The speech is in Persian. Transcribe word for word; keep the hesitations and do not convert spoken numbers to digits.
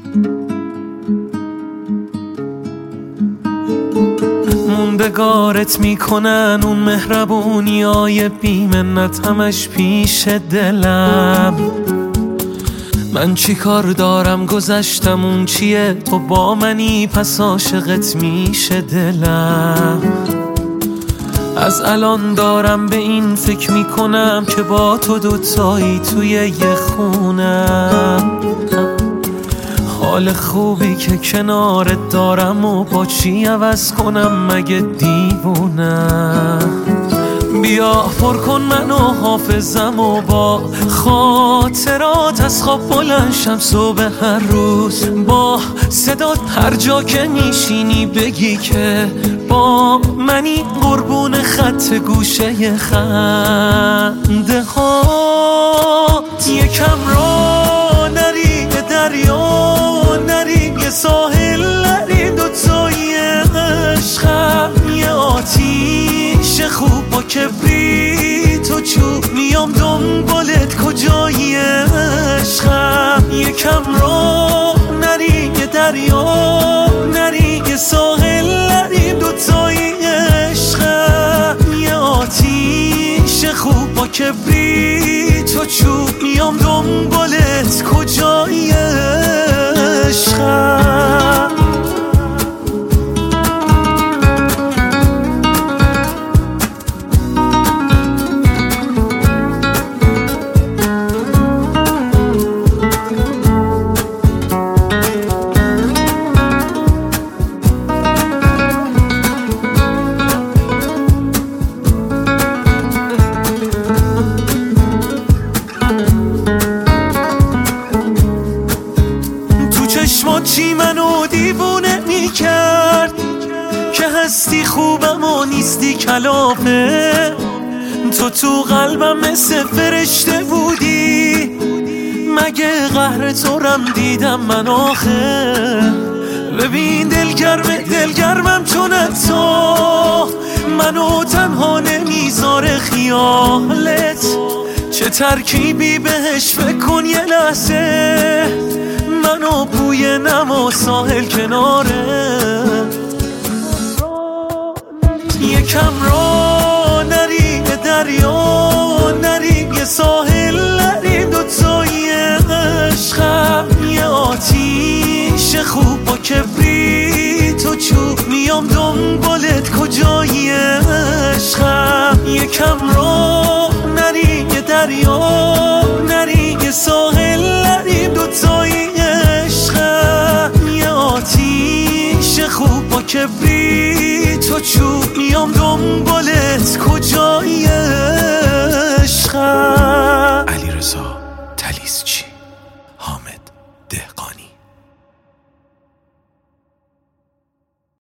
موندگارت میکنن اون مهربونی های بیمنت همش پیش دلم. من چی کار دارم گذشتم اون چیه، تو با منی پس عاشقت میشه دلم. از الان دارم به این فکر میکنم که با تو دوتایی توی یه خونم. حال خوبی که کنارت دارم و با چی عوض کنم مگه دیوونم. بیا پر کن منو حافظم و با خاطرات از خواب بلند شم صبح هر روز. با صدات هر جا که میشینی بگی که با منی، قربون خط گوشه خنده هات. یکم را نری دریا نری، یه ساحل نری، دوتایی عشقم یه آتیش خوب با کبریت و چوب. میام دنبالت کجایی عشقم. یکم را نری یه دریا نری، یه ساحل نری، دوتایی عشقم یه آتیش خوب با کبریت و چوب. میام دنبالت کجایی عشقم. چی منو دیوونه میکرد که هستی خوبم و نیستی کلافه. تو تو قلبم مثل فرشته بودی، مگه قهر تو رم دیدم من آخه. ببین دلگرم دلگرمم چون تو منو تنها نمیذاره خیالت. چه ترکیبی بهش فکر کن یه لحظه، منو بوی نما ساحل کناره. یکم را نری دریا نری، یه ساحل نری، دوتایی عشقم یه آتیش خوب با کبریت و چوب. میام دنبالت کجایی عشقم. یکم را نری یه دریا نری، یه ساحل نری، دوتایی آتیش خوب با کبریت و چوب. میام دنبالت کجایی